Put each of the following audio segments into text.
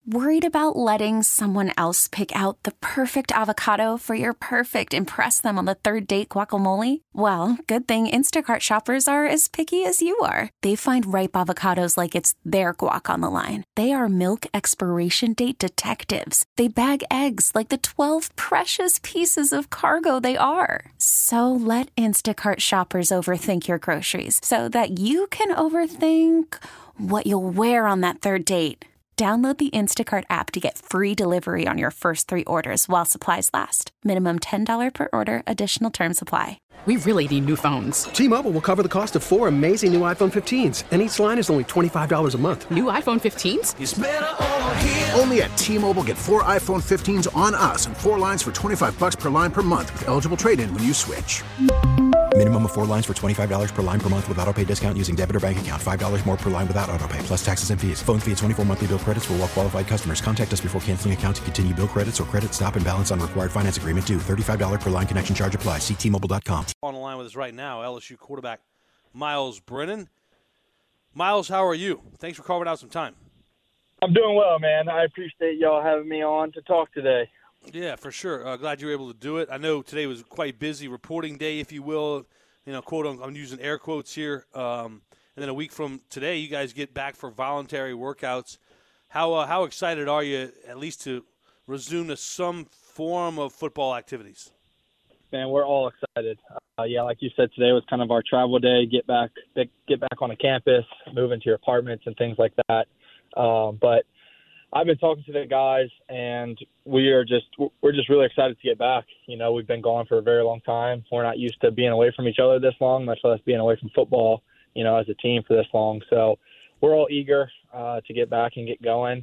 Worried about letting someone else pick out the perfect avocado for your perfect impress them on the third date guacamole? Well, good thing Instacart shoppers are as picky as you are. They find ripe avocados like it's their guac on the line. They are milk expiration date detectives. They bag eggs like the 12 precious pieces of cargo they are. So let Instacart shoppers overthink your groceries so that you can overthink what you'll wear on that third date. Download the Instacart app to get free delivery on your first 3 orders while supplies last. Minimum $10 per order. Additional terms apply. We really need new phones. T-Mobile will cover the cost of 4 amazing new iPhone 15s, and each line is only $25 a month. New iPhone 15s? It's better over here. Only at T-Mobile, get 4 iPhone 15s on us and 4 lines for $25 per line per month with eligible trade-in when you switch. Minimum of 4 lines for $25 per line per month with autopay discount using debit or bank account. $5 more per line without autopay, plus taxes and fees. Phone fee at 24 monthly bill credits for well-qualified customers. Contact us before canceling account to continue bill credits or credit stop and balance on required finance agreement due. $35 per line connection charge applies. See T-Mobile.com. On the line with us right now, LSU quarterback Myles Brennan. Myles, how are you? Thanks for carving out some time. I'm doing well, man. I appreciate y'all having me on to talk today. Yeah, for sure. Glad you were able to do it. I know today was quite busy reporting day, if you will. You know, quote, I'm using air quotes here. And then a week from today, you guys get back for voluntary workouts. How excited are you, at least to resume to some form of football activities? Man, we're all excited. Yeah, like you said, today was kind of our travel day. Get back on the campus, move into your apartments and things like that. But I've been talking to the guys, and we're just really excited to get back. You know, we've been gone for a very long time. We're not used to being away from each other this long, much less being away from football, you know, as a team for this long. So we're all eager to get back and get going.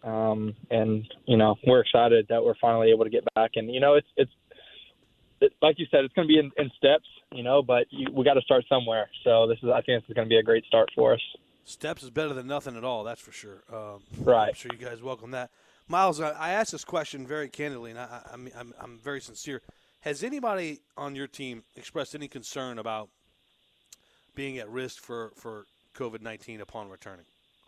And, you know, we're excited that we're finally able to get back. And, you know, it's like you said, it's going to be in steps, you know, but we got to start somewhere. So I think this is going to be a great start for us. Steps is better than nothing at all, that's for sure. Right. I'm sure you guys welcome that. Myles, I asked this question very candidly, and I'm very sincere. Has anybody on your team expressed any concern about being at risk for COVID-19 upon returning?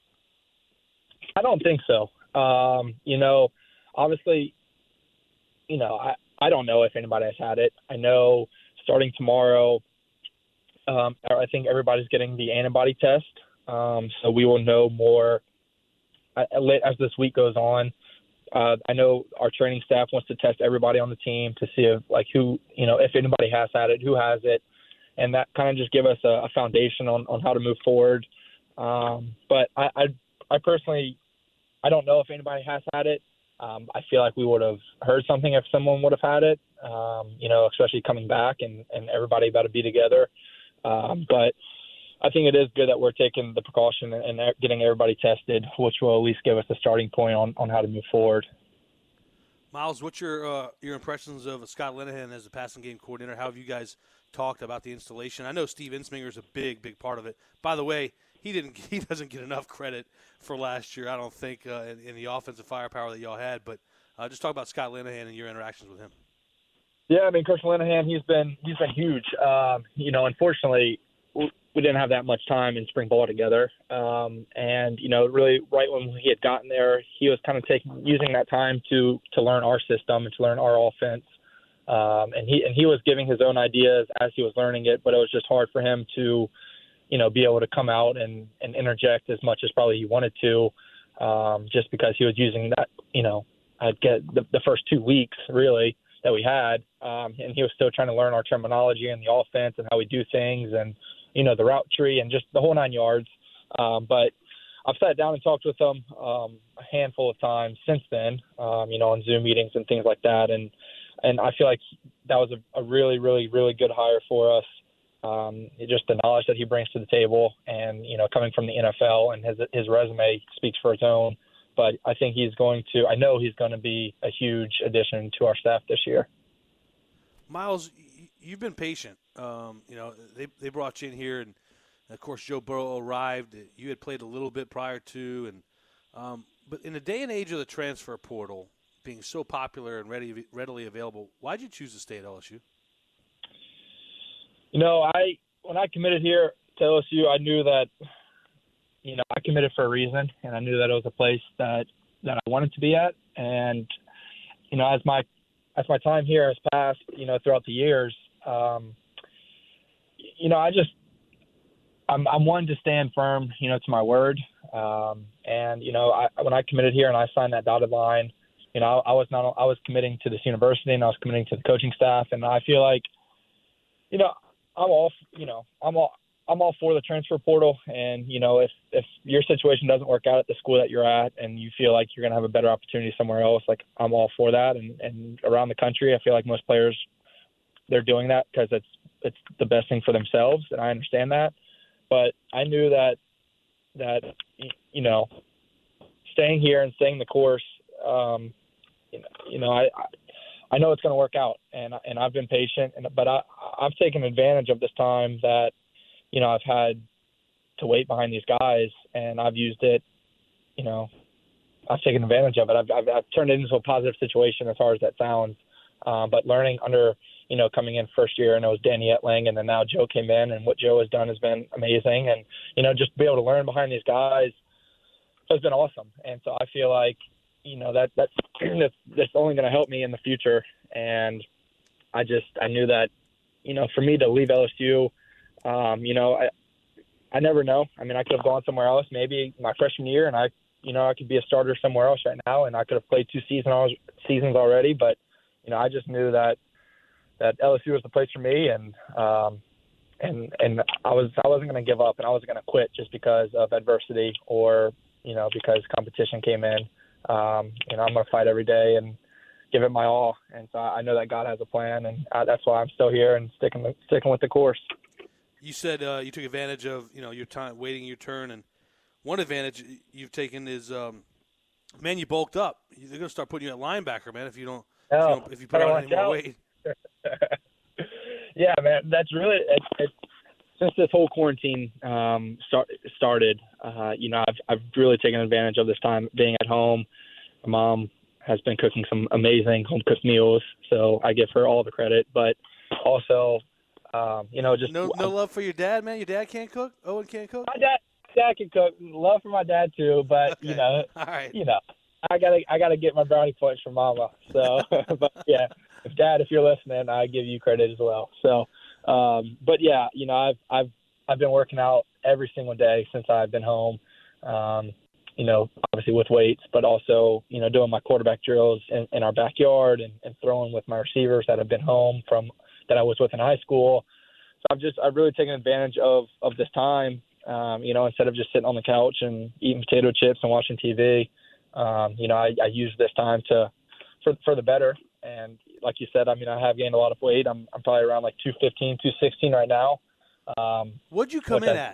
I don't think so. You know, obviously, you know, I don't know if anybody has had it. I know starting tomorrow, I think everybody's getting the antibody test. So we will know more as this week goes on. I know our training staff wants to test everybody on the team to see if anybody has had it, who has it, and that kind of just give us a foundation on how to move forward. But I personally, I don't know if anybody has had it. I feel like we would have heard something if someone would have had it, you know, especially coming back and everybody about to be together. But I think it is good that we're taking the precaution and getting everybody tested, which will at least give us a starting point on how to move forward. Myles, what's your impressions of Scott Linehan as a passing game coordinator? How have you guys talked about the installation? I know Steve Ensminger is a big part of it. By the way, he doesn't get enough credit for last year, I don't think, in the offensive firepower that y'all had. But just talk about Scott Linehan and your interactions with him. Yeah, I mean, Coach Linehan, he's been huge. You know, unfortunately, we didn't have that much time in spring ball together. And, you know, really right when he had gotten there, he was kind of using that time to learn our system and to learn our offense. And he was giving his own ideas as he was learning it, but it was just hard for him to, you know, be able to come out and interject as much as probably he wanted to, just because he was using that, you know, I'd get the first 2 weeks really that we had. And he was still trying to learn our terminology and the offense and how we do things and, you know, the route tree and just the whole 9 yards. But I've sat down and talked with him a handful of times since then, you know, on Zoom meetings and things like that. And I feel like that was a really, really, really good hire for us. Just the knowledge that he brings to the table and, you know, coming from the NFL and his resume speaks for its own. But I think I know he's going to be a huge addition to our staff this year. Myles, you've been patient. You know, they brought you in here, and of course Joe Burrow arrived. You had played a little bit prior to, and but in the day and age of the transfer portal being so popular and readily available, why'd you choose to stay at LSU? You know, when I committed here to LSU, I knew that, you know, I committed for a reason, and I knew that it was a place that, that I wanted to be at. And, you know, as my time here has passed, you know, throughout the years, you know, I'm one to stand firm, you know, to my word. And, you know, when I committed here and I signed that dotted line, you know, I was committing to this university and I was committing to the coaching staff. And I feel like, you know, I'm all for the transfer portal. And, you know, if your situation doesn't work out at the school that you're at and you feel like you're going to have a better opportunity somewhere else, like I'm all for that. And around the country, I feel like most players, they're doing that because it's the best thing for themselves. And I understand that. But I knew that, you know, staying here and staying the course, you know, I know it's going to work out, and I've been patient, but I've taken advantage of this time that, you know, I've had to wait behind these guys, and I've used it, you know, I've taken advantage of it. I've turned it into a positive situation as hard as that sounds, but learning under, you know, coming in first year, and it was Danny Etling, and then now Joe came in, and what Joe has done has been amazing, and, you know, just be able to learn behind these guys has been awesome. And so I feel like, you know, that's only going to help me in the future. And I knew that, you know, for me to leave LSU, you know, I never know. I mean, I could have gone somewhere else, maybe my freshman year, and I could be a starter somewhere else right now, and I could have played 2 seasons already. But, you know, I just knew that LSU was the place for me, and I wasn't going to give up, and I wasn't going to quit just because of adversity or, you know, because competition came in. You know, I'm going to fight every day and give it my all. And so I know that God has a plan, and that's why I'm still here and sticking with the course. You said you took advantage of, you know, your time waiting your turn, and one advantage you've taken is, man, you bulked up. They're going to start putting you at linebacker, man, if you put on any more weight. Yeah, man, that's really since this whole quarantine started. You know, I've really taken advantage of this time being at home. My mom has been cooking some amazing home cooked meals, so I give her all the credit. But also, you know, just no love for your dad, man. Your dad can't cook. Owen can't cook. My dad can cook. Love for my dad too, but okay. You know, all right. You know, I gotta get my brownie points from Mama. So, but yeah, Dad, if you're listening, I give you credit as well. So, but yeah, you know, I've been working out every single day since I've been home. You know, obviously with weights, but also, you know, doing my quarterback drills in our backyard and throwing with my receivers that have been home that I was with in high school. So I've really taken advantage of this time. You know, instead of just sitting on the couch and eating potato chips and watching TV, you know, I use this time for the better. And like you said, I mean, I have gained a lot of weight. I'm probably around like 215, 216 right now. What'd you come in at?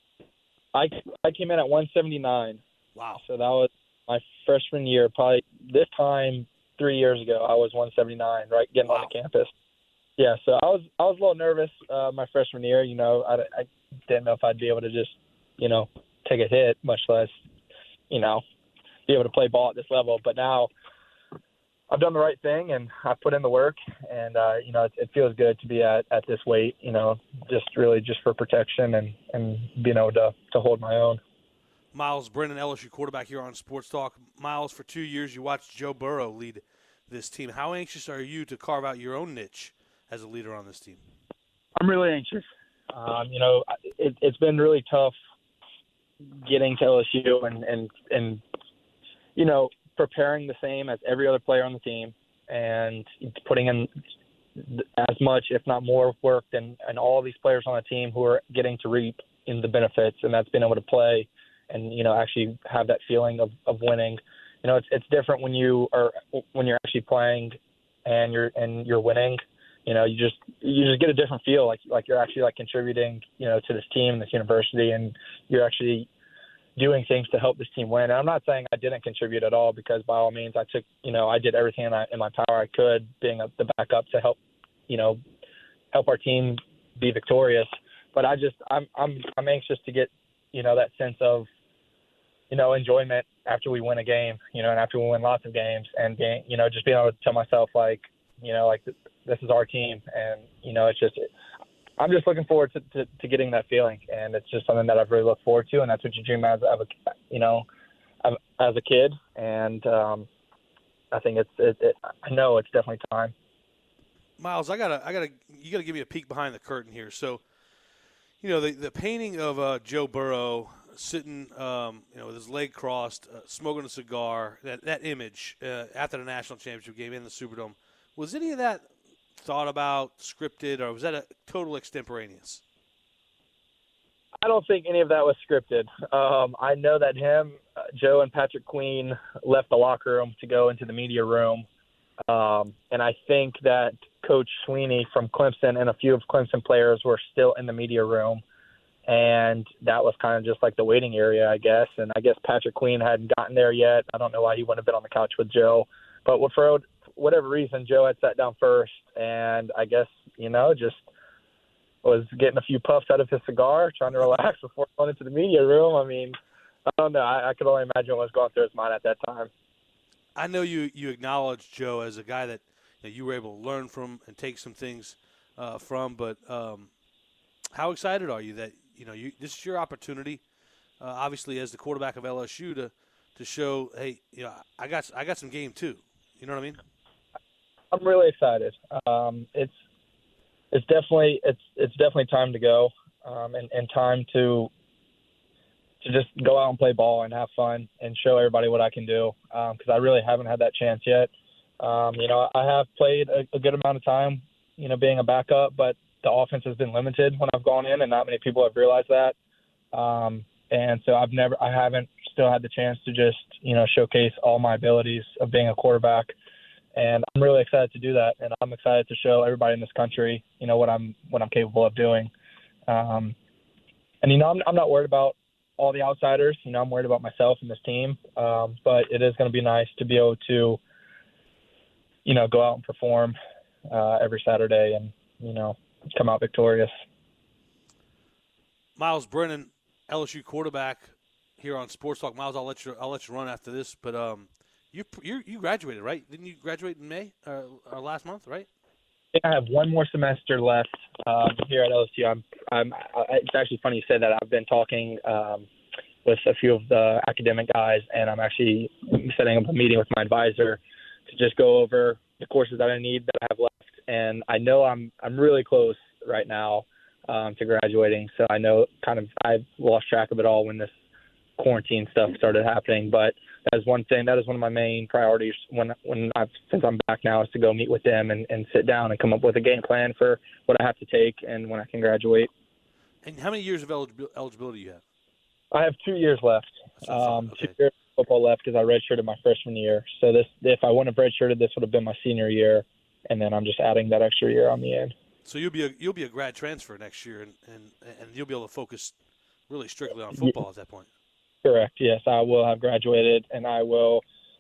I came in at 179. Wow. So that was my freshman year. Probably this time 3 years ago, I was 179, right, getting on the campus. Yeah, so I was a little nervous my freshman year. You know, I didn't know if I'd be able to just, you know, take a hit, much less, you know, be able to play ball at this level. But now I've done the right thing, and I put in the work, and, you know, it feels good to be at this weight, you know, just for protection and being able to hold my own. Miles Brennan, LSU quarterback here on Sports Talk. Miles, for 2 years you watched Joe Burrow lead this team. How anxious are you to carve out your own niche as a leader on this team? I'm really anxious. You know, it's been really tough getting to LSU and you know, preparing the same as every other player on the team and putting in as much, if not more, work than all these players on the team who are getting to reap in the benefits, and that's being able to play and, you know, actually have that feeling of winning. You know, it's different when you're actually playing and you're winning. You know, you just get a different feel, like you're actually like contributing, you know, to this team, this university, and you're actually doing things to help this team win. And I'm not saying I didn't contribute at all, because by all means I did everything in my power I could, being the backup to help our team be victorious. But I'm anxious to get, you know, that sense of, you know, enjoyment after we win a game, you know, and after we win lots of games, and being, you know, just being able to tell myself, like, you know, like this is our team. And, you know, I'm just looking forward to getting that feeling. And it's just something that I've really looked forward to. And that's what you dream as as a kid, and I think I know it's definitely time. Miles, you gotta give me a peek behind the curtain here. So, the painting of Joe Burrow sitting, with his leg crossed, smoking a cigar, that image after the national championship game in the Superdome, was any of that thought about, scripted, or was that a total extemporaneous? I don't think any of that was scripted. I know that Joe and Patrick Queen left the locker room to go into the media room. And I think that Coach Sweeney from Clemson and a few of Clemson players were still in the media room. And that was kind of just like the waiting area, I guess. And I guess Patrick Queen hadn't gotten there yet. I don't know why he wouldn't have been on the couch with Joe. But for whatever reason, Joe had sat down first. And I guess, just was getting a few puffs out of his cigar, trying to relax before going into the media room. I mean, I don't know. I could only imagine what was going through his mind at that time. I know you acknowledge Joe as a guy that you were able to learn from and take some things from, but how excited are you that this is your opportunity, obviously as the quarterback of LSU, to show, hey, I got some game too. You know what I mean? I'm really excited. It's definitely time to go, and time to just go out and play ball and have fun and show everybody what I can do, because I really haven't had that chance yet. I have played a good amount of time, being a backup, but the offense has been limited when I've gone in, and not many people have realized that. And so I haven't still had the chance to just, showcase all my abilities of being a quarterback. And I'm really excited to do that, and I'm excited to show everybody in this country, what I'm capable of doing. And I'm not worried about all the outsiders. I'm worried about myself and this team. But it is going to be nice to be able to, go out and perform every Saturday and, come out victorious. Myles Brennan, LSU quarterback here on Sports Talk. Myles, I'll let you run after this, but you graduated, right? Didn't you graduate in May or last month, right? I have one more semester left here at LSU. It's actually funny you said that. I've been talking with a few of the academic guys, and I'm actually setting up a meeting with my advisor to just go over the courses that I need that I have left. And I know I'm really close right now to graduating. So I know I've lost track of it all when this quarantine stuff started happening, but that is one thing. That is one of my main priorities since I'm back now, is to go meet with them and sit down and come up with a game plan for what I have to take and when I can graduate. And how many years of eligibility do you have? I have 2 years left. Okay. 2 years of football left because I redshirted my freshman year. So if I wouldn't have redshirted, this would have been my senior year, and then I'm just adding that extra year on the end. So you'll be a grad transfer next year, and you'll be able to focus really strictly on football at that point. Correct. Yes, I will have graduated, and I will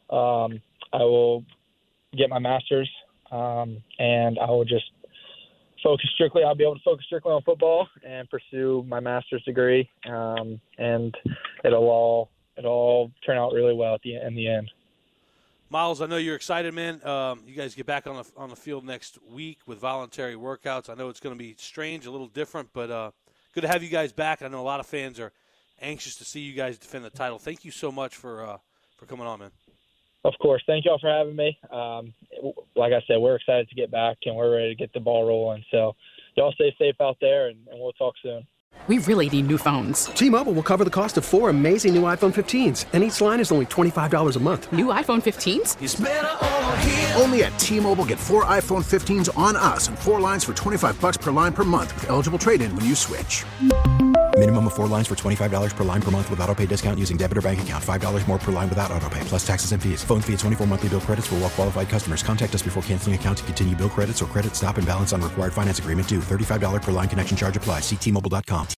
get my master's, and I will just focus strictly. I'll be able to focus strictly on football and pursue my master's degree, and it'll all turn out really well in the end. Myles, I know you're excited, man. You guys get back on the field next week with voluntary workouts. I know it's going to be strange, a little different, but good to have you guys back. I know a lot of fans are anxious to see you guys defend the title. Thank you so much for coming on, man. Of course. Thank you all for having me. Like I said, we're excited to get back, and we're ready to get the ball rolling. So y'all stay safe out there, and we'll talk soon. We really need new phones. T-Mobile will cover the cost of 4 amazing new iPhone 15s, and each line is only $25 a month. New iPhone 15s? It's better over here. Only at T-Mobile, get 4 iPhone 15s on us and 4 lines for $25 per line per month with eligible trade-in when you switch. Minimum of 4 lines for $25 per line per month with autopay discount using debit or bank account. $5 more per line without autopay, plus taxes and fees. Phone fee at 24 monthly bill credits for well-qualified customers. Contact us before canceling account to continue bill credits or credit stop and balance on required finance agreement due. $35 per line connection charge applies. See T-Mobile.com.